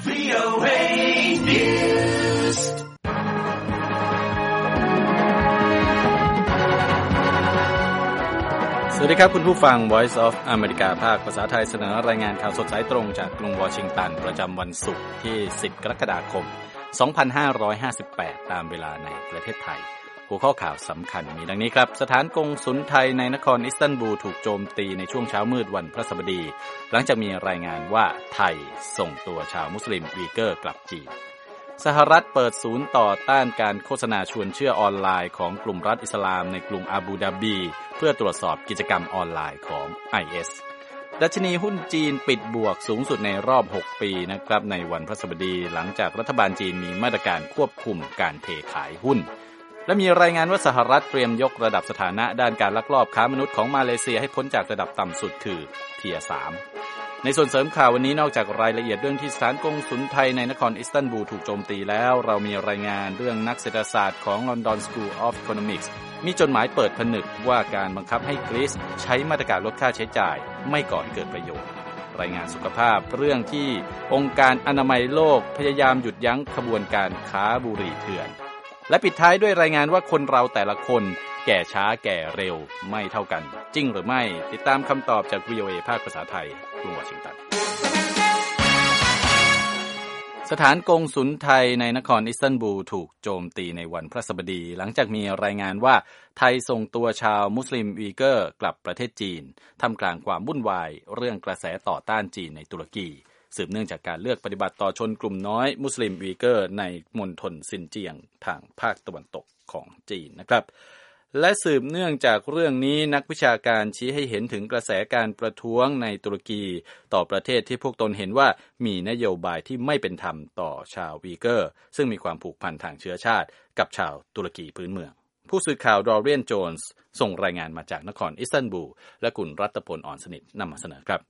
VOA Newsสวัสดีครับคุณผู้ฟัง Voice of America ภาคภาษาไทยเสนอรายงานข่าวสดสายตรงจากกรุงวอชิงตันประจำวันศุกร์ที่10กรกฎาคม2558ตามเวลาในประเทศไทยหัวข้อข่าวสำคัญมีดังนี้ครับสถานกงสุลไทยในนครอิสตันบูลถูกโจมตีในช่วงเช้ามืดวันพฤหัสบดีหลังจากมีรายงานว่าไทยส่งตัวชาวมุสลิมวีเกอร์กลับจีนสหรัฐเปิดศูนย์ต่อต้านการโฆษณาชวนเชื่อออนไลน์ของกลุ่มรัฐอิสลามในกรุงอาบูดาบีเพื่อตรวจสอบกิจกรรมออนไลน์ของ IS ดัชนีหุ้นจีนปิดบวกสูงสุดในรอบ6ปีนะครับในวันพฤหัสบดีหลังจากรัฐบาลจีนมีมาตรการควบคุมการเทขายหุ้นและมีรายงานว่าสหรัฐเตรียมยกระดับสถานะด้านการลักลอบค้ามนุษย์ของมาเลเซียให้พ้นจากระดับต่ำสุดคือเทียร์ 3ในส่วนเสริมข่าววันนี้นอกจากรายละเอียดเรื่องที่สถานกงสุลไทยในนครอิสตันบูลถูกโจมตีแล้วเรามีรายงานเรื่องนักเศรษฐศาสตร์ของ London School of Economics มีจดหมายเปิดผนึกว่าการบังคับให้กรีซใช้มาตรการลดค่าใช้จ่ายไม่ก่อให้เกิดประโยชน์รายงานสุขภาพเรื่องที่องค์การอนามัยโลกพยายามหยุดยั้งขบวนการค้าบุหรี่เถื่อนและปิดท้ายด้วยรายงานว่าคนเราแต่ละคนแก่ช้าแก่เร็วไม่เท่ากันจริงหรือไม่ติดตามคำตอบจาก VOA ภาคภาษาไทยกรุงวอชิงตันสถานกงสุลไทยในนครอิสตันบูลถูกโจมตีในวันพฤหัสบดีหลังจากมีรายงานว่าไทยส่งตัวชาวมุสลิมวีเกอร์กลับประเทศจีนท่ามกลางความวุ่นวายเรื่องกระแสต่อต้านจีนในตุรกีสืบเนื่องจากการเลือกปฏิบัติต่อชนกลุ่มน้อยมุสลิมวีเกอร์ในมณฑลซินเจียงทางภาคตะวันตกของจีนนะครับและสืบเนื่องจากเรื่องนี้นักวิชาการชี้ให้เห็นถึงกระแสการประท้วงในตุรกีต่อประเทศที่พวกตนเห็นว่ามีนโยบายที่ไม่เป็นธรรมต่อชาววีเกอร์ซึ่งมีความผูกพันทางเชื้อชาติกับชาวตุรกีพื้นเมืองผู้สื่อข่าวดอเรียนโจนส์ส่งรายงานมาจากนครอิสตันบูลและคุณรัตพล อ่อนสนิทนำมาเสนอครับ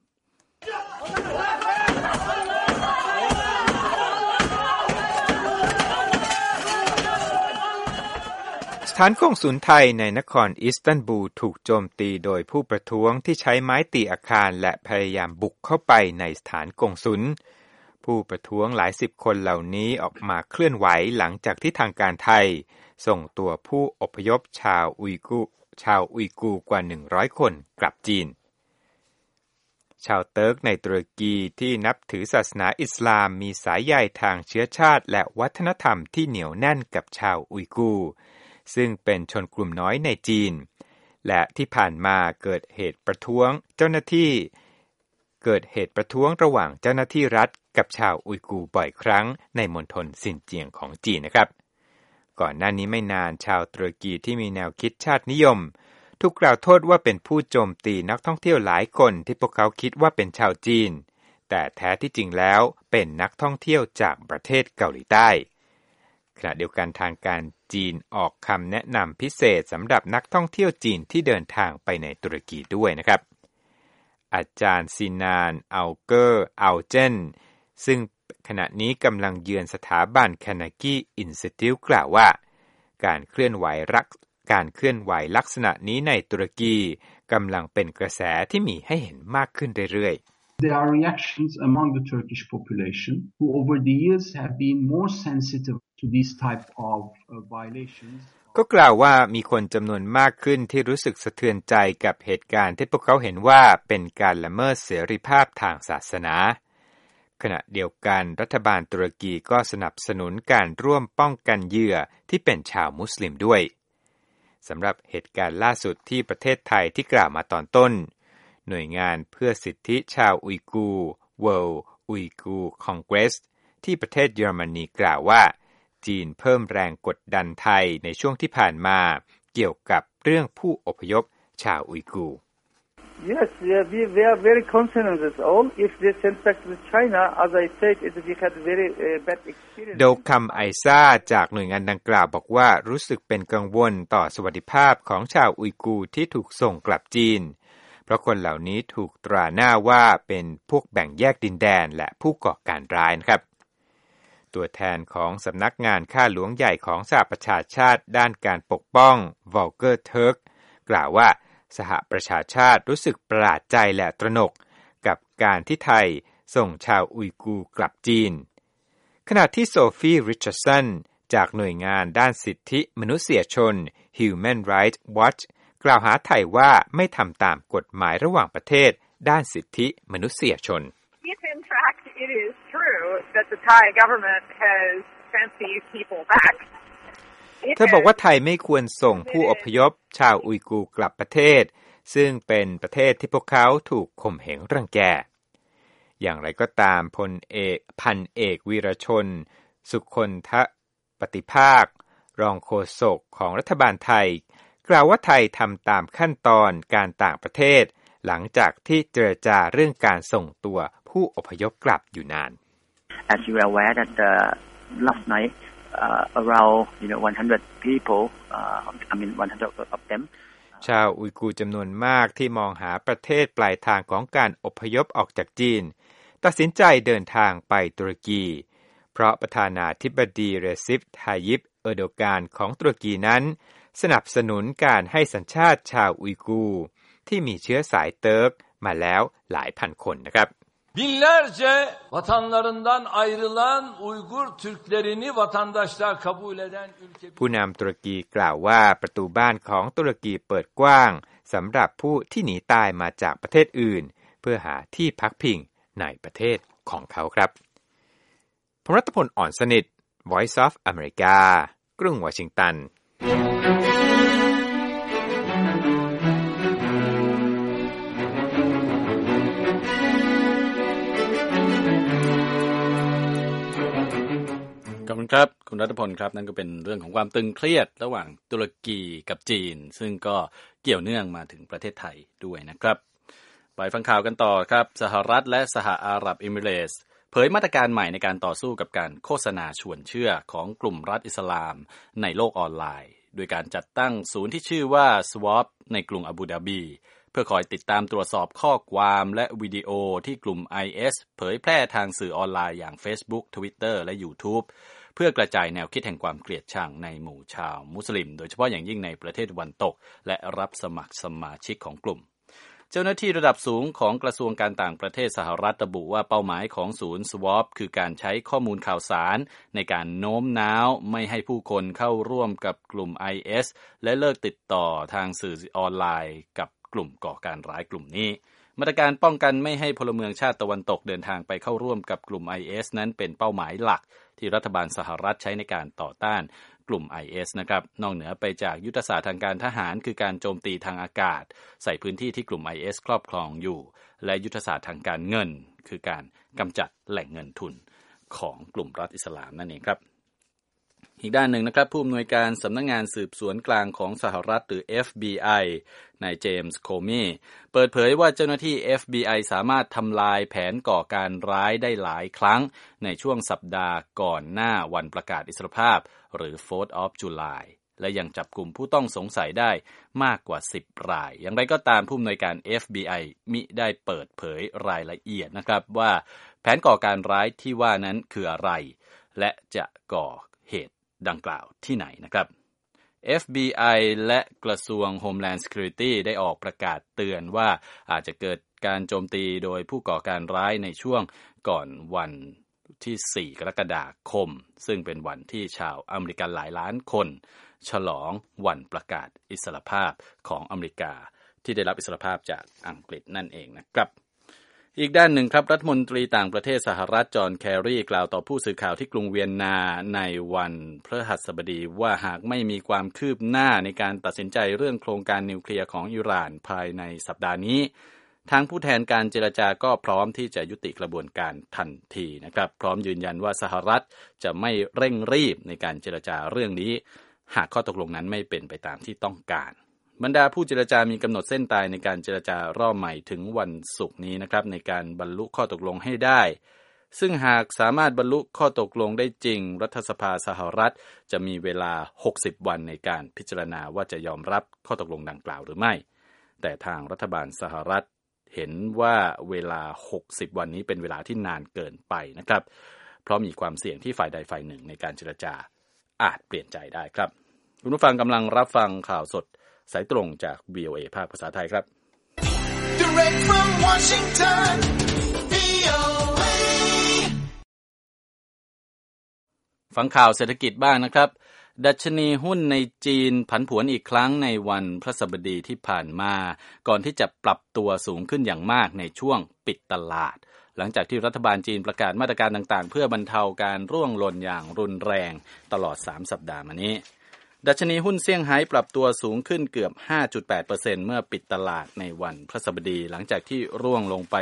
สถานกงสุลไทยในนครอิสตันบูลถูกโจมตีโดยผู้ประท้วงที่ใช้ไม้ตีอาคารและพยายามบุกเข้าไปในสถานกงสุลผู้ประท้วงหลายสิบคนเหล่านี้ออกมาเคลื่อนไหวหลังจากที่ทางการไทยส่งตัวผู้อพยพชาวอุยกูร์กว่า100คนกลับจีนชาวเติร์กในตุรกีที่นับถือศาสนาอิสลามมีสายใยทางเชื้อชาติและวัฒนธรรมที่เหนียวแน่นกับชาวอุยกูร์ซึ่งเป็นชนกลุ่มน้อยในจีนและที่ผ่านมาเกิดเหตุประท้วงระหว่างเจ้าหน้าที่รัฐกับชาวอุยกูร์บ่อยครั้งในมณฑลซินเจียงของจีนนะครับก่อนหน้านี้ไม่นานชาวตุรกีที่มีแนวคิดชาตินิยมถูกกล่าวโทษว่าเป็นผู้โจมตีนักท่องเที่ยวหลายคนที่พวกเขาคิดว่าเป็นชาวจีนแต่แท้ที่จริงแล้วเป็นนักท่องเที่ยวจากประเทศเกาหลีใต้ขณะเดียวกันทางการจีนออกคำแนะนำพิเศษสำหรับนักท่องเที่ยวจีนที่เดินทางไปในตุรกีด้วยนะครับอาจารย์ซินานอัลเกอร์อัลเจนซึ่งขณะนี้กำลังเยือนสถาบันคานากีอินสติทิวต์กล่าวว่าการเคลื่อนไหวลักษณะนี้ในตุรกีกำลังเป็นกระแสที่มีให้เห็นมากขึ้นเรื่อยๆ There are reactions among the Turkish population who over the years have been more sensitive to these type of violations ก็กล่าวว่ามีคนจำนวนมากขึ้นที่รู้สึกสะเทือนใจกับเหตุการณ์ที่พวกเขาเห็นว่าเป็นการละเมิดเสรีภาพทางศาสนาขณะเดียวกันรัฐบาลตุรกีก็สนับสนุนการร่วมป้องกันเหยื่อที่เป็นชาวมุสลิมด้วยสำหรับเหตุการณ์ล่าสุดที่ประเทศไทยที่กล่าวมาตอนต้นหน่วยงานเพื่อสิทธิชาวอุยกูร์ World Uyghur Congress ที่ประเทศเยอรมนีกล่าวว่าจีนเพิ่มแรงกดดันไทยในช่วงที่ผ่านมาเกี่ยวกับเรื่องผู้อพยพชาวอุยกูร์ Yes, we are very concerned with this all. If they send back to China, as I said, we had very bad experience. โดคัมไอซ่าจากหน่วยงานดังกล่าวบอกว่ารู้สึกเป็นกังวลต่อสวัสดิภาพของชาวอุยกูร์ที่ถูกส่งกลับจีนเพราะคนเหล่านี้ถูกตราหน้าว่าเป็นพวกแบ่งแยกดินแดนและผู้ก่อการร้ายนะครับตัวแทนของสำนักงานข้าหลวงใหญ่ของสหประชาชาติด้านการปกป้องวอลเกอร์เทิร์กกล่าวว่าสหประชาชาติรู้สึกประหลาดใจและตระหนกกับการที่ไทยส่งชาวอุยกูร์กลับจีนขณะที่โซฟีริชาร์ดสันจากหน่วยงานด้านสิทธิมนุษยชน Human Rights Watch กล่าวหาไทยว่าไม่ทำตามกฎหมายระหว่างประเทศด้านสิทธิมนุษยชน If in fact it is true that the Thai government has sent these people back เธอบอกว่าไทยไม่ควรส่งผู้อพยพชาวอุยกูร์กลับประเทศซึ่งเป็นประเทศที่พวกเขาถูกข่มเหงรังแกอย่างไรก็ตามพันเอกวีรชนสุคนทปฏิภาครองโฆษกของรัฐบาลไทยกล่าวว่าไทยทำตามขั้นตอนการต่างประเทศหลังจากที่เจรจาเรื่องการส่งตัวผู้อพยพกลับอยู่นาน As you are aware that last night around 100 people I mean 100 of them ชาวอุยกูร์จำนวนมากที่มองหาประเทศปลายทางของการอพยพออกจากจีนตัดสินใจเดินทางไปตุรกีเพราะประธานาธิบดีเรซิป ไทยิป เออร์โดกานของตุรกีนั้นสนับสนุนการให้สัญชาติชาวอุยกูร์ที่มีเชื้อสายเติร์กมาแล้วหลายพันคนนะครับ Binlerce vatanlarından ayrılan Uygur Türklerini vatandaşlığa kabul eden ülke ผู้นำตุรกีกล่าวว่าประตูบ้านของตุรกีเปิดกว้างสำหรับผู้ที่หนีตายมาจากประเทศอื่นเพื่อหาที่พักพิงในประเทศของเขาครับผมรัตพล อ่อนสนิท Voice of America กรุงวอชิงตันขอบคุณครับคุณรัตพลครับนั่นก็เป็นเรื่องของความตึงเครียดระหว่างตุรกีกับจีนซึ่งก็เกี่ยวเนื่องมาถึงประเทศไทยด้วยนะครับไปฟังข่าวกันต่อครับสหรัฐและสหอาหรับเอมิเรตส์เผยมาตรการใหม่ในการต่อสู้กับการโฆษณาชวนเชื่อของกลุ่มรัฐอิสลามในโลกออนไลน์โดยการจัดตั้งศูนย์ที่ชื่อว่า SWAP ในกรุงอาบูดาบีเพื่อคอยติดตามตรวจสอบข้อความและวิดีโอที่กลุ่ม IS เผยแพร่ทางสื่อออนไลน์อย่าง Facebook Twitter และ YouTubeเพื่อกระจายแนวคิดแห่งความเกลียดชังในหมู่ชาวมุสลิมโดยเฉพาะอย่างยิ่งในประเทศตะวันตกและรับสมัครสมาชิกของกลุ่มเจ้าหน้าที่ระดับสูงของกระทรวงการต่างประเทศสหรัฐระบุว่าเป้าหมายของศูนย์ SWAP คือการใช้ข้อมูลข่าวสารในการโน้มน้าวไม่ให้ผู้คนเข้าร่วมกับกลุ่ม IS และเลิกติดต่อทางสื่อออนไลน์กับกลุ่มก่อการร้ายกลุ่มนี้มาตรการป้องกันไม่ให้พลเมืองชาติตะวันตกเดินทางไปเข้าร่วมกับกลุ่ม IS นั้นเป็นเป้าหมายหลักที่รัฐบาลสหรัฐใช้ในการต่อต้านกลุ่ม IS นะครับนอกเหนือไปจากยุทธศาสตร์ทางการทหารคือการโจมตีทางอากาศใส่พื้นที่ที่กลุ่ม IS ครอบครองอยู่และยุทธศาสตร์ทางการเงินคือการกำจัดแหล่งเงินทุนของกลุ่มรัฐอิสลามนั่นเองครับอีกด้านหนึ่งนะครับผู้อำนวยการสำนักงานสืบสวนกลางของสหรัฐหรือ FBI นายเจมส์โคมีเปิดเผยว่าเจ้าหน้าที่ FBI สามารถทำลายแผนก่อการร้ายได้หลายครั้งในช่วงสัปดาห์ก่อนหน้าวันประกาศอิสรภาพหรือ 4th of July และยังจับกลุ่มผู้ต้องสงสัยได้มากกว่า10รายอย่างไรก็ตามผู้อำนวยการ FBI มิได้เปิดเผยรายละเอียดนะครับว่าแผนก่อการร้ายที่ว่านั้นคืออะไรและจะก่อเหตุดังกล่าวที่ไหนนะครับ FBI และกระทรวง Homeland Security ได้ออกประกาศเตือนว่าอาจจะเกิดการโจมตีโดยผู้ก่อการร้ายในช่วงก่อนวันที่4กรกฎาคมซึ่งเป็นวันที่ชาวอเมริกันหลายล้านคนฉลองวันประกาศอิสรภาพของอเมริกาที่ได้รับอิสรภาพจากอังกฤษนั่นเองนะครับอีกด้านหนึ่งครับรัฐมนตรีต่างประเทศสหรัฐจอห์นแครีกล่าวต่อผู้สื่อข่าวที่กรุงเวียนนาในวันพฤหัสบดีว่าหากไม่มีความคืบหน้าในการตัดสินใจเรื่องโครงการนิวเคลียร์ของอิหร่านภายในสัปดาห์นี้ทางผู้แทนการเจรจาก็พร้อมที่จะยุติกระบวนการทันทีนะครับพร้อมยืนยันว่าสหรัฐจะไม่เร่งรีบในการเจรจาเรื่องนี้หากข้อตกลงนั้นไม่เป็นไปตามที่ต้องการบรรดาผู้เจรจามีกำหนดเส้นตายในการเจรจารอบใหม่ถึงวันศุกร์นี้นะครับในการบรรลุข้อตกลงให้ได้ซึ่งหากสามารถบรรลุข้อตกลงได้จริงรัฐสภาสหรัฐจะมีเวลา60วันในการพิจารณาว่าจะยอมรับข้อตกลงดังกล่าวหรือไม่แต่ทางรัฐบาลสหรัฐเห็นว่าเวลา60วันนี้เป็นเวลาที่นานเกินไปนะครับเพราะมีความเสี่ยงที่ฝ่ายใดฝ่ายหนึ่งในการเจรจาอาจเปลี่ยนใจได้ครับคุณผู้ฟังกำลังรับฟังข่าวสดสายตรงจาก VOA ภาคภาษาไทยครับ Direct from Washington ฟังข่าวเศรษฐกิจบ้างนะครับดัชนีหุ้นในจีนผันผวนอีกครั้งในวันพฤหัสบดีที่ผ่านมาก่อนที่จะปรับตัวสูงขึ้นอย่างมากในช่วงปิดตลาดหลังจากที่รัฐบาลจีนประกาศมาตรการต่างๆเพื่อบรรเทาการร่วงหล่นอย่างรุนแรงตลอด3สัปดาห์มานี้ดัชนีหุ้นเซี่ยงไฮ้ปรับตัวสูงขึ้นเกือบ 5.8% เมื่อปิดตลาดในวันพฤหัสบดีหลังจากที่ร่วงลงไป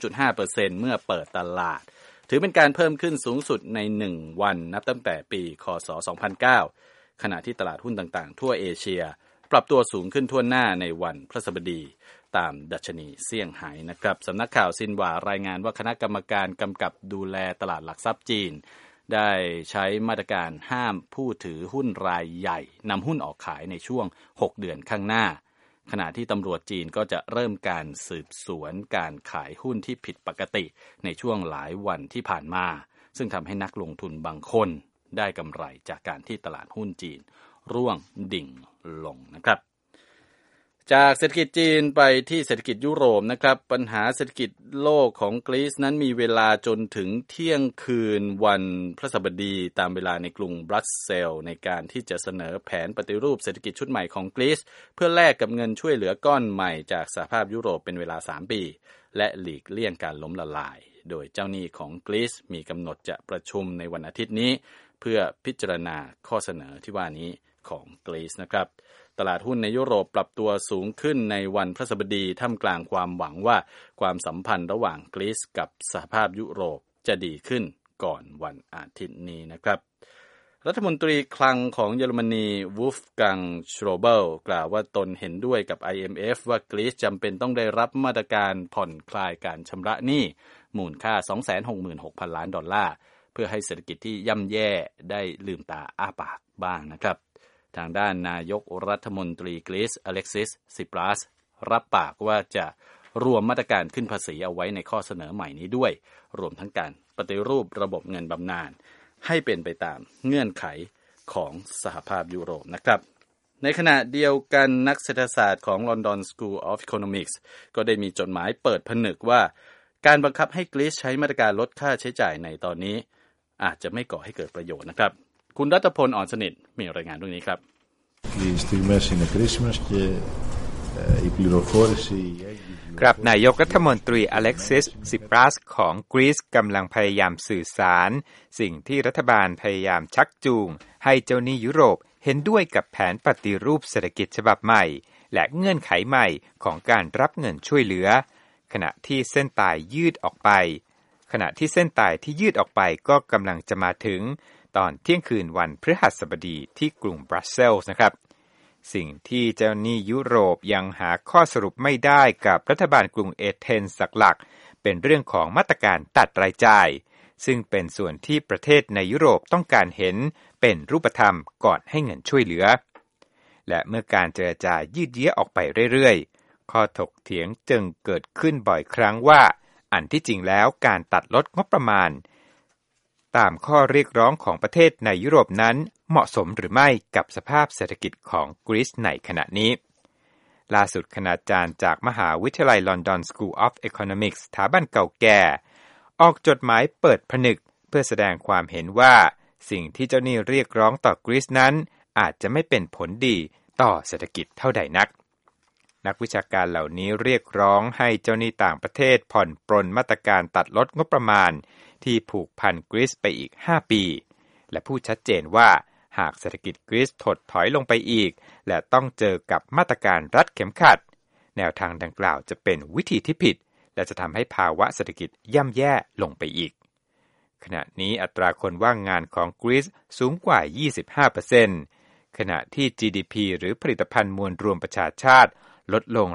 3.5% เมื่อเปิดตลาดถือเป็นการเพิ่มขึ้นสูงสุดใน1วันนับตั้งแต่ปีค.ศ. 2009ขณะที่ตลาดหุ้นต่างๆทั่วเอเชียปรับตัวสูงขึ้นทั่วหน้าในวันพฤหัสบดีตามดัชนีเซี่ยงไฮ้นะครับสำนักข่าวซินหวารายงานว่าคณะกรรมการกำกับดูแลตลาดหลักทรัพย์จีนได้ใช้มาตรการห้ามผู้ถือหุ้นรายใหญ่นำหุ้นออกขายในช่วง6เดือนข้างหน้าขณะที่ตำรวจจีนก็จะเริ่มการสืบสวนการขายหุ้นที่ผิดปกติในช่วงหลายวันที่ผ่านมาซึ่งทำให้นักลงทุนบางคนได้กำไรจากการที่ตลาดหุ้นจีนร่วงดิ่งลงนะครับจากเศรษฐกิจจีนไปที่เศรษฐกิจยุโรปนะครับปัญหาเศรษฐกิจโลกของกรีซนั้นมีเวลาจนถึงเที่ยงคืนวันพฤหัสบดีตามเวลาในกรุงบรัสเซลส์ในการที่จะเสนอแผนปฏิรูปเศรษฐกิจชุดใหม่ของกรีซเพื่อแลกกับเงินช่วยเหลือก้อนใหม่จากสหภาพยุโรปเป็นเวลา3ปีและหลีกเลี่ยงการล้มละลายโดยเจ้าหนี้ของกรีซมีกำหนดจะประชุมในวันอาทิตย์นี้เพื่อพิจารณาข้อเสนอที่ว่านี้ของกรีซนะครับตลาดหุ้นในยุโรปปรับตัวสูงขึ้นในวันพฤหัสบดีท่ามกลางความหวังว่าความสัมพันธ์ระหว่างกรีซกับสหภาพยุโรปจะดีขึ้นก่อนวันอาทิตย์นี้นะครับรัฐมนตรีคลังของเยอรมนีวูฟกังชโรเบิลกล่าวว่าตนเห็นด้วยกับ IMF ว่ากรีซจำเป็นต้องได้รับมาตรการผ่อนคลายการชำระหนี้มูลค่า 266,000 ล้านดอลลาร์เพื่อให้เศรษฐกิจที่ย่ำแย่ได้ลืมตาอ้าปากบ้างนะครับทางด้านนายกรัฐมนตรีกรีซอเล็กซิสซิปรัสรับปากว่าจะรวมมาตรการขึ้นภาษีเอาไว้ในข้อเสนอใหม่นี้ด้วยรวมทั้งการปฏิรูประบบเงินบำนาญให้เป็นไปตามเงื่อนไขของสหภาพยุโรปนะครับในขณะเดียวกันนักเศรษฐศาสตร์ของ London School of Economics ก็ได้มีจดหมายเปิดผนึกว่าการบังคับให้กรีซใช้มาตรการลดค่าใช้จ่ายในตอนนี้อาจจะไม่ก่อให้เกิดประโยชน์นะครับคุณรัตพลอ่อนสนิทมีรายงานเรื่องนี้ครับครับนายกรัฐมนตรีอเล็กซิสซิปรัสของกรีซกำลังพยายามสื่อสารสิ่งที่รัฐบาลพยายามชักจูงให้เจ้าหนี้ยุโรปเห็นด้วยกับแผนปฏิรูปเศรษฐกิจฉบับใหม่และเงื่อนไขใหม่ของการรับเงินช่วยเหลือขณะที่เส้นตายยืดออกไปก็กำลังจะมาถึงตอนเที่ยงคืนวันพฤหัสบดีที่กรุงบรัสเซลส์นะครับสิ่งที่เจ้าหนี้ยุโรปยังหาข้อสรุปไม่ได้กับรัฐบาลกรุงเอเธนส์หลักเป็นเรื่องของมาตรการตัดรายจ่ายซึ่งเป็นส่วนที่ประเทศในยุโรปต้องการเห็นเป็นรูปธรรมก่อนให้เงินช่วยเหลือและเมื่อการเจรจายืดเยื้อออกไปเรื่อยๆข้อถกเถียงจึงเกิดขึ้นบ่อยครั้งว่าอันที่จริงแล้วการตัดลดงบประมาณตามข้อเรียกร้องของประเทศในยุโรปนั้นเหมาะสมหรือไม่กับสภาพเศรษฐกิจของกรีซในขณะนี้ล่าสุดคณาจารย์จากมหาวิทยาลัย London School of Economics สถาบันเก่าแก่ออกจดหมายเปิดผนึกเพื่อแสดงความเห็นว่าสิ่งที่เจ้าหนี้เรียกร้องต่อกรีซนั้นอาจจะไม่เป็นผลดีต่อเศรษฐกิจเท่าใดนักนักวิชาการเหล่านี้เรียกร้องให้เจ้าหนี้ต่างประเทศผ่อนปรนมาตรการตัดลดงบประมาณที่ผูกพันกรีซไปอีก5ปีและพูดชัดเจนว่าหากเศรษฐกิจกรีซถดถอยลงไปอีกและต้องเจอกับมาตรการรัดเข็มขัดแนวทางดังกล่าวจะเป็นวิธีที่ผิดและจะทำให้ภาวะเศรษฐกิจย่ำแย่ลงไปอีกขณะนี้อัตราคนว่างงานของกรีซสูงกว่า 25% ขณะที่ GDP หรือผลิตภัณฑ์มวลรวมประชาชาติลดลง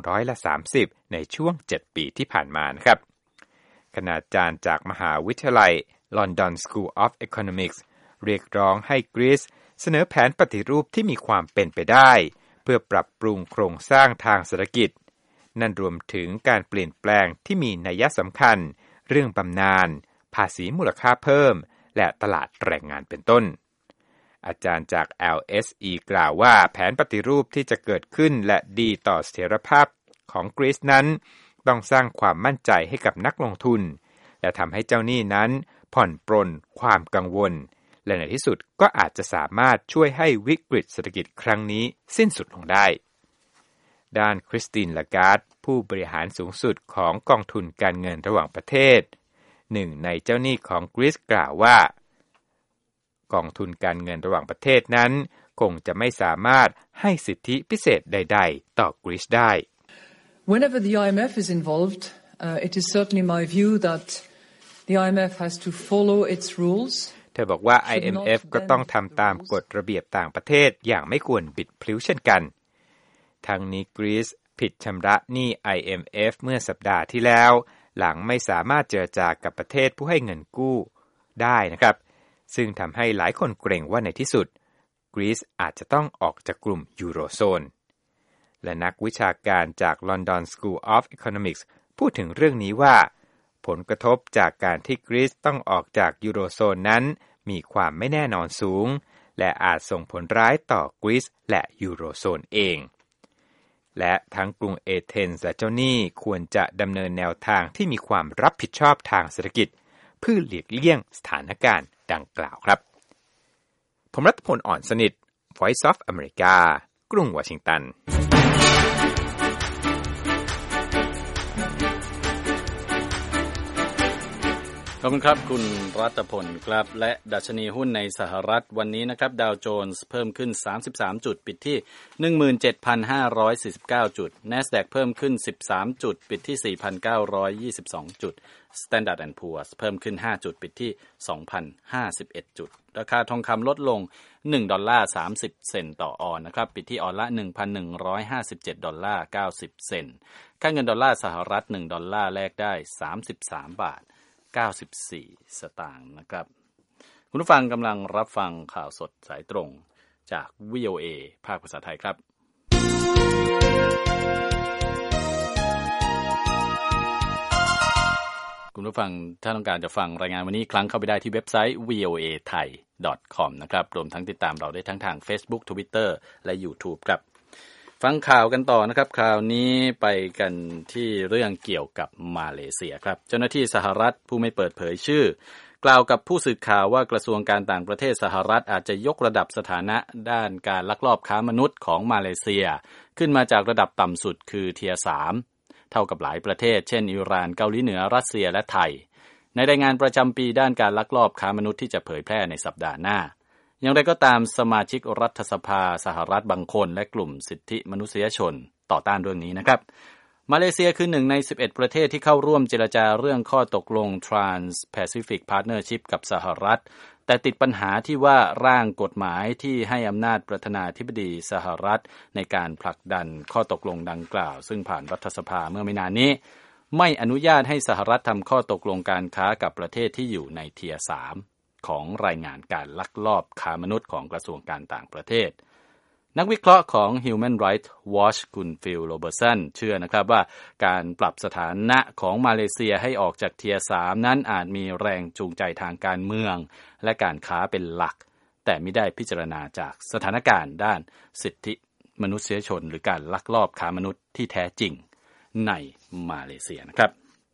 30%ในช่วง7ปีที่ผ่านมานะครับคณาจารย์จากมหาวิทยาลัย London School of Economics เรียกร้องให้กรีซเสนอแผนปฏิรูปที่มีความเป็นไปได้เพื่อปรับปรุงโครงสร้างทางเศรษฐกิจนั่นรวมถึงการเปลี่ยนแปลงที่มีนัยสำคัญเรื่องบำนาญภาษีมูลค่าเพิ่มและตลาดแรงงานเป็นต้นอาจารย์จาก LSE กล่าวว่าแผนปฏิรูปที่จะเกิดขึ้นและดีต่อเสถียรภาพของกรีซนั้นต้องสร้างความมั่นใจให้กับนักลงทุนและทำให้เจ้าหนี้นั้นผ่อนปรนความกังวลและในที่สุดก็อาจจะสามารถช่วยให้วิกฤตเศรษฐกิจครั้งนี้สิ้นสุดลงได้ด้านคริสติน ลาการ์ดผู้บริหารสูงสุดของกองทุนการเงินระหว่างประเทศหนึ่งในเจ้าหนี้ของกรีซกล่าวว่ากองทุนการเงินระหว่างประเทศนั้นคงจะไม่สามารถให้สิทธิพิเศษใดๆต่อกรีซได้ Whenever the IMF is involved, it is certainly my view that the IMF has to follow its rules. เธอบอกว่า IMF ก็ต้องทำตามกฎระเบียบต่างประเทศอย่างไม่ควรบิดพลิ้วเช่นกันทั้งนี้กรีซผิดชำระหนี้ IMF เมื่อสัปดาห์ที่แล้วหลังไม่สามารถเจรจากับประเทศผู้ให้เงินกู้ได้นะครับซึ่งทำให้หลายคนเกรงว่าในที่สุดกรีซอาจจะต้องออกจากกลุ่มยูโรโซนและนักวิชาการจาก London School of Economics พูดถึงเรื่องนี้ว่าผลกระทบจากการที่กรีซต้องออกจากยูโรโซนนั้นมีความไม่แน่นอนสูงและอาจส่งผลร้ายต่อกรีซและยูโรโซนเองและทั้งกรุงเอเธนส์และเจ้าหนี้ควรจะดำเนินแนวทางที่มีความรับผิดชอบทางเศรษฐกิจเพื่อหลีกเลี่ยงสถานการณ์ดังกล่าวครับผมรัตพล อ่อนสนิท Voice of America กรุงวอชิงตันขอบคุณครับคุณรัตพลครับและดัชนีหุ้นในสหรัฐวันนี้นะครับดาวโจนส์เพิ่มขึ้น33จุดปิดที่ 17,549 จุด NASDAQ เพิ่มขึ้น13จุดปิดที่ 4,922 จุด Standard & Poor's เพิ่มขึ้น5จุดปิดที่ 2,051 จุดราคาทองคำลดลง$1.30 เซนต์ต่อออนนะครับปิดที่ออนละ $1,157.90 เซนต์ค่าเงินดอลลาร์สหรัฐ1ดอลลาร์แลกได้33 บาท94 สตางค์นะครับคุณผู้ฟังกำลังรับฟังข่าวสดสายตรงจาก VOA ภาคภาษาไทยครับคุณผู้ฟังถ้าต้องการจะฟังรายงานวันนี้ครั้งเข้าไปได้ที่เว็บไซต์ voathai.com นะครับรวมทั้งติดตามเราได้ทั้งทาง Facebook Twitter และ YouTube ครับฟังข่าวกันต่อนะครับคราวนี้ไปกันที่เรื่องเกี่ยวกับมาเลเซียครับเจ้าหน้าที่สหรัฐผู้ไม่เปิดเผยชื่อกล่าวกับผู้สื่อข่าวว่ากระทรวงการต่างประเทศสหรัฐอาจจะยกระดับสถานะด้านการลักลอบค้ามนุษย์ของมาเลเซียขึ้นมาจากระดับต่ำสุดคือเทียร์3เท่ากับหลายประเทศเช่นอิหร่านเกาหลีเหนือรัสเซียและไทยในรายงานประจำปีด้านการลักลอบค้ามนุษย์ที่จะเผยแพร่ในสัปดาห์หน้าอย่างไรก็ตามสมาชิกรัฐสภาสหรัฐบางคนและกลุ่มสิทธิมนุษยชนต่อต้านเรื่องนี้นะครับมาเลเซียคือหนึ่งใน11ประเทศที่เข้าร่วมเจรจาเรื่องข้อตกลง Trans-Pacific Partnership กับสหรัฐแต่ติดปัญหาที่ว่าร่างกฎหมายที่ให้อำนาจประธานาธิบดีสหรัฐในการผลักดันข้อตกลงดังกล่าวซึ่งผ่านรัฐสภาเมื่อไม่นานนี้ไม่อนุญาตให้สหรัฐทำข้อตกลงการค้ากับประเทศที่อยู่ในเทียร์3ของรายงานการลักลอบค้ามนุษย์ของกระทรวงการต่างประเทศนักวิเคราะห์ของ Human Rights Watch คุณฟิล โรเบอร์สันเชื่อนะครับว่าการปรับสถานะของมาเลเซียให้ออกจากเทียร์3นั้นอาจมีแรงจูงใจทางการเมืองและการค้าเป็นหลักแต่ไม่ได้พิจารณาจากสถานการณ์ด้านสิทธิมนุษยชนหรือการลักลอบค้ามนุษย์ที่แท้จริงในมาเลเซียนะครับ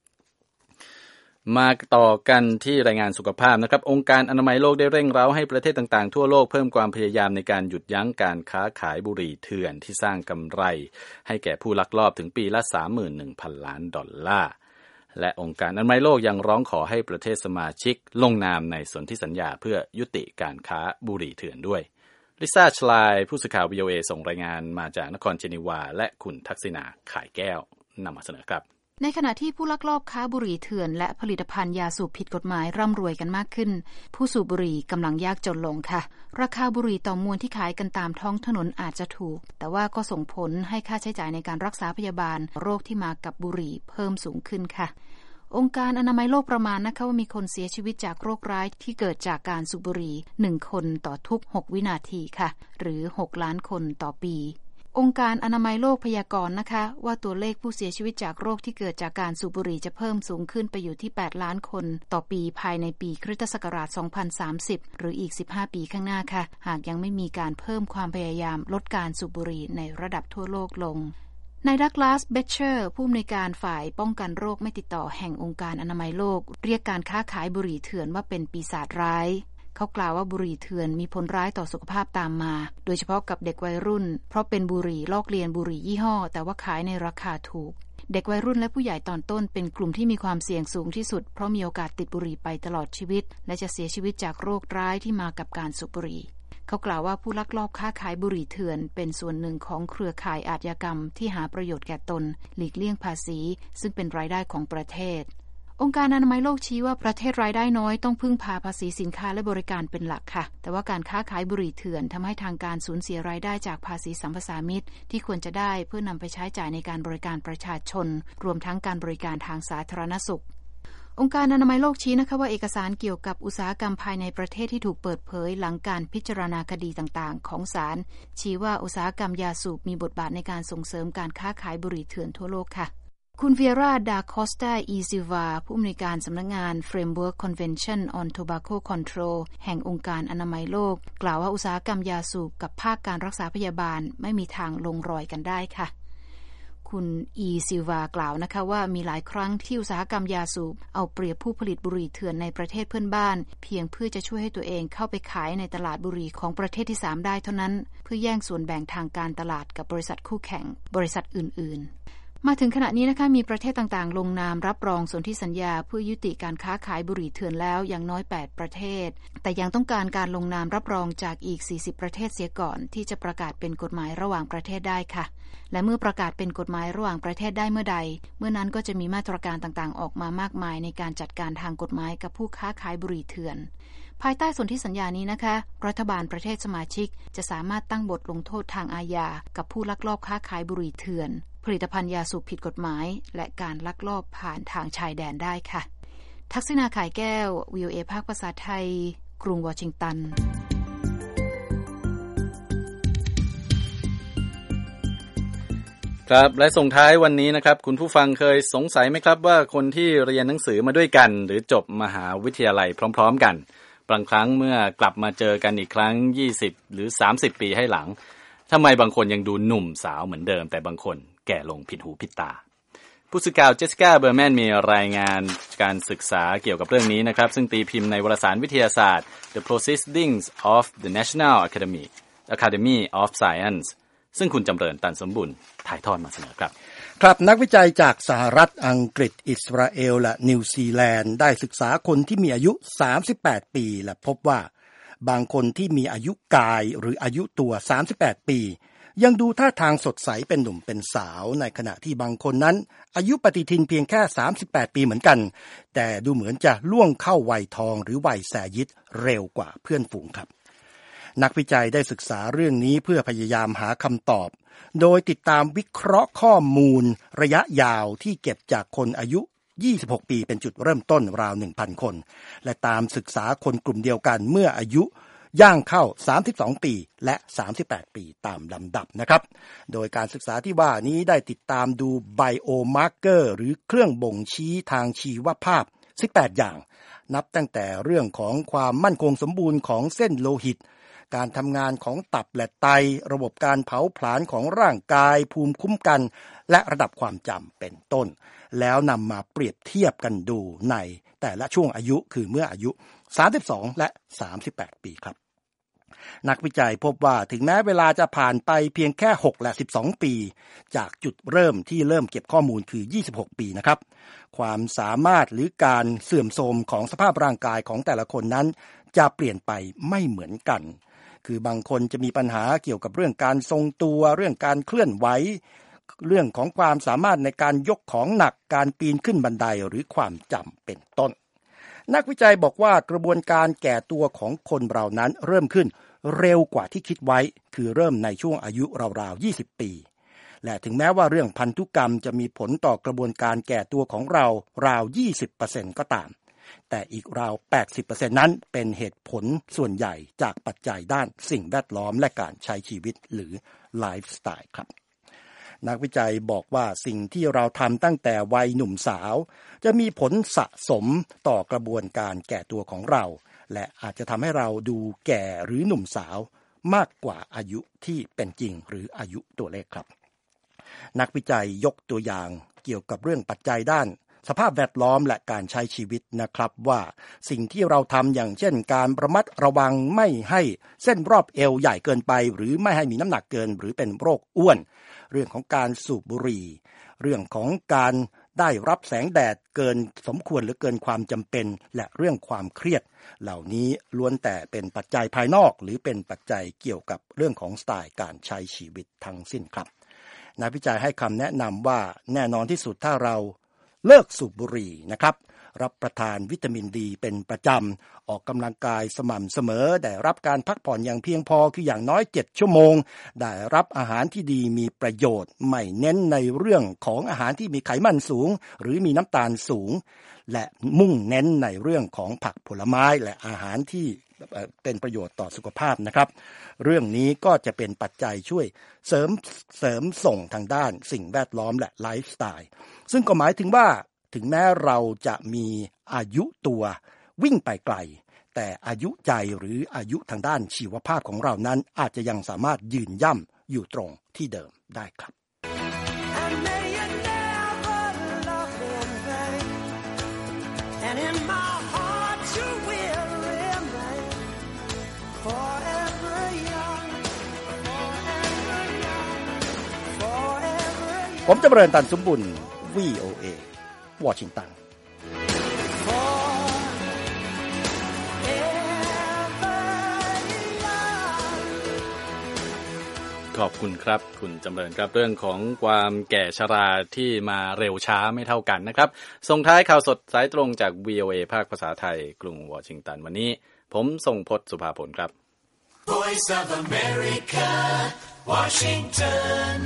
มาต่อกันที่รายงานสุขภาพนะครับองค์การอนามัยโลกได้เร่งเร้าให้ประเทศต่างๆทั่วโลกเพิ่มความพยายามในการหยุดยั้งการค้าขายบุหรี่เถื่อนที่สร้างกำไรให้แก่ผู้ลักลอบถึงปีละ 31,000 ล้านดอลลาร์และองค์การอนามัยโลกยังร้องขอให้ประเทศสมาชิกลงนามในสนธิสัญญาเพื่อยุติการค้าบุหรี่เถื่อนด้วยลิซ่า ชลายผู้สื่อข่าว VOA ส่งรายงานมาจากนครเจนีวาและคุณทักษิณาข่ายแก้วนำมาเสนอครับในขณะที่ผู้ลักลอบค้าบุหรี่เถื่อนและผลิตภัณฑ์ยาสูบผิดกฎหมายร่ำรวยกันมากขึ้นผู้สูบบุหรี่กำลังยากจนลงค่ะราคาบุหรี่ต่อมวลที่ขายกันตามท้องถนนอาจจะถูกแต่ว่าก็ส่งผลให้ค่าใช้จ่ายในการรักษาพยาบาลโรคที่มากับบุหรี่เพิ่มสูงขึ้นค่ะองค์การอนามัยโลกประมาณนะคะว่ามีคนเสียชีวิตจากโรคร้ายที่เกิดจากการสูบบุหรี่1คนต่อทุก6วินาทีค่ะหรือ6ล้านคนต่อปีองค์การอนามัยโลกพยากรณ์นะคะว่าตัวเลขผู้เสียชีวิตจากโรคที่เกิดจากการสูบบุหรี่จะเพิ่มสูงขึ้นไปอยู่ที่8ล้านคนต่อปีภายในปีคริสตศักราช2030หรืออีก15ปีข้างหน้าค่ะหากยังไม่มีการเพิ่มความพยายามลดการสูบบุหรี่ในระดับทั่วโลกลงนายดักลาส เบเชอร์ผู้อำนวยการฝ่ายป้องกันโรคไม่ติดต่อแห่งองค์การอนามัยโลกเรียกการค้าขายบุหรี่เถื่อนว่าเป็นปีศาจร้ายเขากล่าวว่าบุหรี่เถื่อนมีผลร้ายต่อสุขภาพตามมาโดยเฉพาะกับเด็กวัยรุ่นเพราะเป็นบุหรี่ลอกเลียนบุหรี่ยี่ห้อแต่ว่าขายในราคาถูกเด็กวัยรุ่นและผู้ใหญ่ตอนต้นเป็นกลุ่มที่มีความเสี่ยงสูงที่สุดเพราะมีโอกาสติดบุหรี่ไปตลอดชีวิตและจะเสียชีวิตจากโรคร้ายที่มากับการสูบบุหรี่เขากล่าวว่าผู้ลักลอบค้าขายบุหรี่เถื่อนเป็นส่วนหนึ่งของเครือข่ายอาชญากรรมที่หาประโยชน์แก่ตนหลีกเลี่ยงภาษีซึ่งเป็นรายได้ของประเทศองค์การอนามัยโลกชี้ว่าประเทศรายได้น้อยต้องพึ่งพาภาษีสินค้าและบริการเป็นหลักค่ะแต่ว่าการค้าขายบุหรี่เถื่อนทำให้ทางการสูญเสียรายได้จากภาษีสัมปทานมิตรที่ควรจะได้เพื่อนำไปใช้จ่ายในการบริการประชาชนรวมทั้งการบริการทางสาธารณสุของค์การอนามัยโลกชี้นะคะว่าเอกสารเกี่ยวกับอุตสาหกรรมภายในประเทศที่ถูกเปิดเผยหลังการพิจารณาคดีต่างๆของศาลชี้ว่าอุตสาหกรรมยาสูบมีบทบาทในการส่งเสริมการค้าขายบุหรี่เถื่อนทั่วโลกค่ะคุณเวียร่าดาคอสตาอีซิวาผู้อำนวยการสำนักงาน Framework Convention on Tobacco Control แห่งองค์การอนามัยโลกกล่าวว่าอุตสาหกรรมยาสูบกับภาคการรักษาพยาบาลไม่มีทางลงรอยกันได้ค่ะคุณอีซิวากล่าวนะคะว่ามีหลายครั้งที่อุตสาหกรรมยาสูบเอาเปรียบผู้ผลิตบุหรี่เถื่อนในประเทศเพื่อนบ้านเพียงเพื่อจะช่วยให้ตัวเองเข้าไปขายในตลาดบุหรี่ของประเทศที่3ได้เท่านั้นเพื่อแย่งส่วนแบ่งทางการตลาดกับบริษัทคู่แข่งบริษัทอื่นๆมาถึงขณะนี้นะคะมีประเทศต่างๆลงนามรับรองสนธิสัญญาเพื่อยุติการค้าขายบุหรี่เถื่อนแล้วอย่างน้อย8ประเทศแต่ยังต้องการการลงนามรับรองจากอีก40ประเทศเสียก่อนที่จะประกาศเป็นกฎหมายระหว่างประเทศได้ค่ะและเมื่อประกาศเป็นกฎหมายระหว่างประเทศได้เมื่อใดเมื่อนั้นก็จะมีมาตรการต่างๆออกมามากมายในการจัดการทางกฎหมายกับผู้ค้าขายบุหรี่เถื่อนภายใต้สนธิสัญญานี้นะคะรัฐบาลประเทศสมาชิกจะสามารถตั้งบทลงโทษทางอาญากับผู้ลักลอบค้าขายบุหรี่เถื่อนผลิตภัณฑ์ยาสูบผิดกฎหมายและการลักลอบผ่านทางชายแดนได้ค่ะทักษิณา ข่ายแก้ว VOA ภาคภาษาไทยกรุงวอชิงตันครับและส่งท้ายวันนี้นะครับคุณผู้ฟังเคยสงสัยไหมครับว่าคนที่เรียนหนังสือมาด้วยกันหรือจบมหาวิทยาลัยพร้อมๆกันบางครั้งเมื่อกลับมาเจอกันอีกครั้ง20หรือ30ปีให้หลังทำไมบางคนยังดูหนุ่มสาวเหมือนเดิมแต่บางคนแก่ลงผิดหูผิดตาผู้สื่อข่าวเจสสิก้าเบอร์แมนมีรายงานการศึกษาเกี่ยวกับเรื่องนี้นะครับซึ่งตีพิมพ์ในวารสารวิทยาศาสตร์ The Proceedings of the National Academy of Science ซึ่งคุณจำเริญตันสมบุญถ่ายทอดมาเสนอครับครับนักวิจัยจากสหรัฐอังกฤษอิสราเอลและนิวซีแลนด์ได้ศึกษาคนที่มีอายุ38ปีและพบว่าบางคนที่มีอายุกายหรืออายุตัว38ปียังดูท่าทางสดใสเป็นหนุ่มเป็นสาวในขณะที่บางคนนั้นอายุปฏิทินเพียงแค่38ปีเหมือนกันแต่ดูเหมือนจะล่วงเข้าวัยทองหรือวัยแสยิตเร็วกว่าเพื่อนฝูงครับนักวิจัยได้ศึกษาเรื่องนี้เพื่อพยายามหาคำตอบโดยติดตามวิเคราะห์ข้อมูลระยะยาวที่เก็บจากคนอายุ26ปีเป็นจุดเริ่มต้นราว 1,000 คนและตามศึกษาคนกลุ่มเดียวกันเมื่ออายุย่างเข้า32ปีและ38ปีตามลำดับนะครับโดยการศึกษาที่ว่านี้ได้ติดตามดูไบโอมาร์เกอร์หรือเครื่องบ่งชี้ทางชีวภาพ18อย่างนับตั้งแต่เรื่องของความมั่นคงสมบูรณ์ของเส้นโลหิตการทำงานของตับและไตระบบการเผาผลาญของร่างกายภูมิคุ้มกันและระดับความจำเป็นต้นแล้วนำมาเปรียบเทียบกันดูในแต่ละช่วงอายุคือเมื่ออายุ32และ38ปีครับนักวิจัยพบว่าถึงแม้เวลาจะผ่านไปเพียงแค่6และ12ปีจากจุดเริ่มที่เริ่มเก็บข้อมูลคือ26ปีนะครับความสามารถหรือการเสื่อมโทรมของสภาพร่างกายของแต่ละคนนั้นจะเปลี่ยนไปไม่เหมือนกันคือบางคนจะมีปัญหาเกี่ยวกับเรื่องการทรงตัวเรื่องการเคลื่อนไหวเรื่องของความสามารถในการยกของหนักการปีนขึ้นบันไดหรือความจำเป็นต้นนักวิจัยบอกว่ากระบวนการแก่ตัวของคนเรานั้นเริ่มขึ้นเร็วกว่าที่คิดไว้คือเริ่มในช่วงอายุราวๆ20ปีและถึงแม้ว่าเรื่องพันธุกรรมจะมีผลต่อกระบวนการแก่ตัวของเราราว 20% ก็ตามแต่อีกราว 80% นั้นเป็นเหตุผลส่วนใหญ่จากปัจจัยด้านสิ่งแวดล้อมและการใช้ชีวิตหรือไลฟ์สไตล์ครับนักวิจัยบอกว่าสิ่งที่เราทำตั้งแต่วัยหนุ่มสาวจะมีผลสะสมต่อกระบวนการแก่ตัวของเราและอาจจะทำให้เราดูแก่หรือหนุ่มสาวมากกว่าอายุที่เป็นจริงหรืออายุตัวเลขครับนักวิจัยยกตัวอย่างเกี่ยวกับเรื่องปัจจัยด้านสภาพแวดล้อมและการใช้ชีวิตนะครับว่าสิ่งที่เราทำอย่างเช่นการระมัดระวังไม่ให้เส้นรอบเอวใหญ่เกินไปหรือไม่ให้มีน้ำหนักเกินหรือเป็นโรคอ้วนเรื่องของการสูบบุหรี่เรื่องของการได้รับแสงแดดเกินสมควรหรือเกินความจำเป็นและเรื่องความเครียดเหล่านี้ล้วนแต่เป็นปัจจัยภายนอกหรือเป็นปัจจัยเกี่ยวกับเรื่องของสไตล์การใช้ชีวิตทั้งสิ้นครับนักวิจัยให้คำแนะนำว่าแน่นอนที่สุดถ้าเราเลิกสูบบุหรี่นะครับรับประทานวิตามินดีเป็นประจำออกกำลังกายสม่ำเสมอได้รับการพักผ่อนอย่างเพียงพอคืออย่างน้อย7ชั่วโมงได้รับอาหารที่ดีมีประโยชน์ไม่เน้นในเรื่องของอาหารที่มีไขมันสูงหรือมีน้ำตาลสูงและมุ่งเน้นในเรื่องของผักผลไม้และอาหารที่เป็นประโยชน์ต่อสุขภาพนะครับเรื่องนี้ก็จะเป็นปัจจัยช่วยเสริมส่งทางด้านสิ่งแวดล้อมและไลฟ์สไตล์ซึ่งก็หมายถึงว่าถึงแม้เราจะมีอายุตัววิ่งไปไกลแต่อายุใจหรืออายุทางด้านชีวภาพของเรานั้นอาจจะยังสามารถยืนย่ำอยู่ตรงที่เดิมได้ครับผมจำเริญตันสมบุญ VOA วอชิงตันขอบคุณครับคุณจำเริญครับเรื่องของความแก่ชราที่มาเร็วช้าไม่เท่ากันนะครับส่งท้ายข่าวสดสายตรงจาก VOA ภาคภาษาไทยกรุงวอชิงตันวันนี้ผมทรงพจน์สุภาผลครับ Voice of America Washington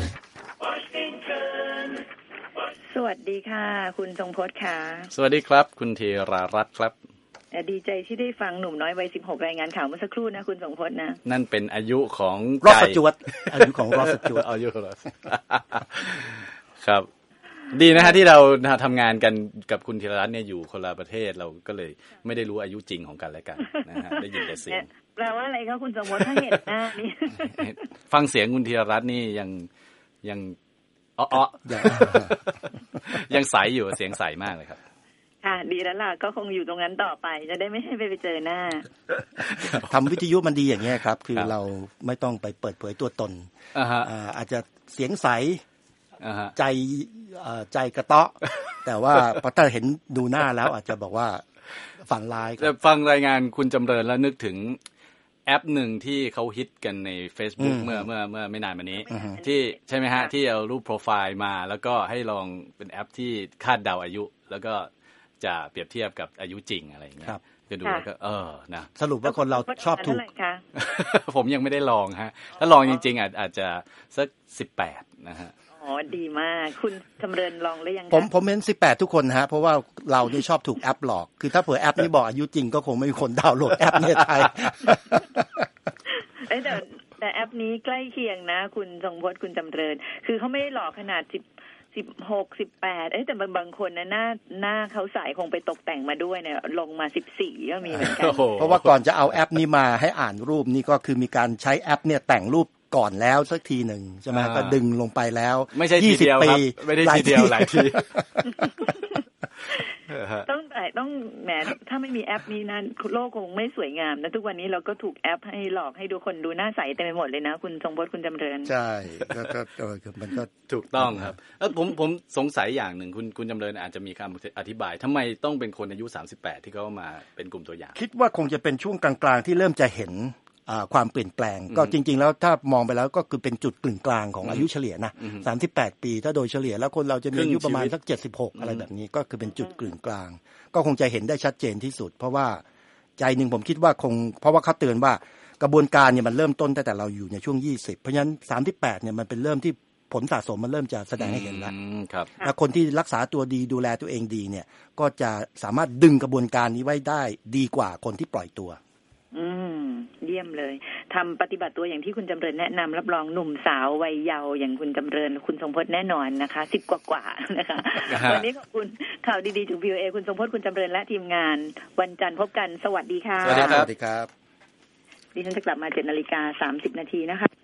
สวัสดีค่ะคุณทรงพจน์ค่ะสวัสดีครับคุณธีรารัตน์ครับดีใจที่ได้ฟังหนุ่มน้อยวัย16รายงานข่าวเมื่อสักครู่นะคุณทรงพจน์นะนั่นเป็นอายุของรอสจวดอายุของรอสจวดอายุของรอสครับดีนะฮะที่เราทำงานกันกับคุณธีรรัตน์เนี่ยอยู่คนละประเทศเราก็เลยไม่ได้รู้อายุจริงของกันและกันนะฮะได้ยินแต่เสียงแปลว่าอะไรคะคุณทรงพจน์ถ้าเห็นหน้านี่ฟังเสียงคุณธีรรัตน์นี่ยังยังใสอยู่เสียงใสมากเลยครับค่ะดีแล้วล่ะก็คงอยู่ตรงนั้นต่อไปจะได้ไม่ให้ไปเจอหน้าทำวิทยุมันดีอย่างนี้ครับคือเราไม่ต้องไปเปิดเผยตัวตนอาจจะเสียงใสใจกระเตาะแต่ว่าพอถ้าเห็นดูหน้าแล้วอาจจะบอกว่าฝันร้ายแต่ฟังรายงานคุณจำเริญแล้วนึกถึงแอปหนึ่งที่เขาฮิตกันใน Facebook เมื่อไม่นานมานี้ที่ใช่ไหมฮะที่เอารูปโปรไฟล์มาแล้วก็ให้ลองเป็นแอปที่คาดเดาอายุแล้วก็จะเปรียบเทียบกับอายุจริงอะไรอย่างเงี้ยจะดูแล้วก็นะสรุปว่าคนเราชอบถูกผมยังไม่ได้ลองฮะถ้าลองจริงๆอาจจะสัก18นะฮะอ๋อดีมากคุณจำเริญลองหรือยังผมเห็น18ทุกคนฮะเพราะว่าเรานี่ชอบถูกแอปหลอกคือถ้าเผื่อแอปนี้บอกอายุจริงก็คงไม่มีคนดาวน์โหลดแอปในไทยแต่แอปนี้ใกล้เคียงนะคุณทรงพจน์คุณจำเริญคือเขาไม่ได้หลอกขนาด16 18แต่บางคนนะหน้าเขาสายคงไปตกแต่งมาด้วยเนี่ยลงมา14ก็มีเหมือนกันเพราะว่าก่อนจะเอาแอปนี้มาให้อ่านรูปนี่ก็คือมีการใช้แอปเนี่ยแต่งรูปก่อนแล้วสักทีหนึ่งใช่ไหมก็ดึงลงไปแล้วไม่ใช่ทีเดียวครับไม่ได้ทีเดียวหลายทีต้องแหมถ้าไม่มีแอปนี้นะโลกคงไม่สวยงามนะทุกวันนี้เราก็ถูกแอปให้หลอกให้ดูคนดูหน้าใสเต็มไปหมดเลยนะคุณทรงพจน์คุณจำเริญใช่ก็มันก็ถูกต้องครับแล้วผมสงสัยอย่างหนึ่งคุณจำเริญอาจจะมีคำอธิบายทำไมต้องเป็นคนอายุ38ที่เขามาเป็นกลุ่มตัวอย่างคิดว่าคงจะเป็นช่วงกลางๆที่เริ่มจะเห็นความเปลี่ยนแปลงก็จริงๆแล้วถ้ามองไปแล้วก็คือเป็นจุดกึ่งกลางของอายุเฉลี่ยนะ38ปีถ้าโดยเฉลี่ยแล้วคนเราจะมีอายุประมาณสัก76อะไรแบบนี้ก็คือเป็นจุดกึ่งกลางก็คงจะเห็นได้ชัดเจนที่สุดเพราะว่าใจนึงผมคิดว่าคงเพราะว่าเขาเตือนว่ากระบวนการเนี่ยมันเริ่มต้นตั้งแต่เราอยู่ในช่วง20เพราะฉะนั้น38เนี่ยมันเป็นเริ่มที่ผลสะสมมันเริ่มจะแสดงให้เห็นแล้วแล้วคนที่รักษาตัวดีดูแลตัวเองดีเนี่ยก็จะสามารถดึงกระบวนการนี้ไว้ได้ดีกว่าคนที่ปล่อยตัวเยี่ยมเลยทำปฏิบัติตัวอย่างที่คุณจำเริญแนะนำรับรองหนุ่มสาววัยเยาว์อย่างคุณจำเริญคุณทรงพจน์แน่นอนนะคะ10กว่าๆนะคะวันนี้ขอบคุณข่าวดีๆจาก VOA คุณทรงพจน์คุณจำเริญและทีมงานวันจันทร์พบกันสวัสดีค่ะสวัสดีครับดิฉันจะกลับมา 7:30 น.นะคะ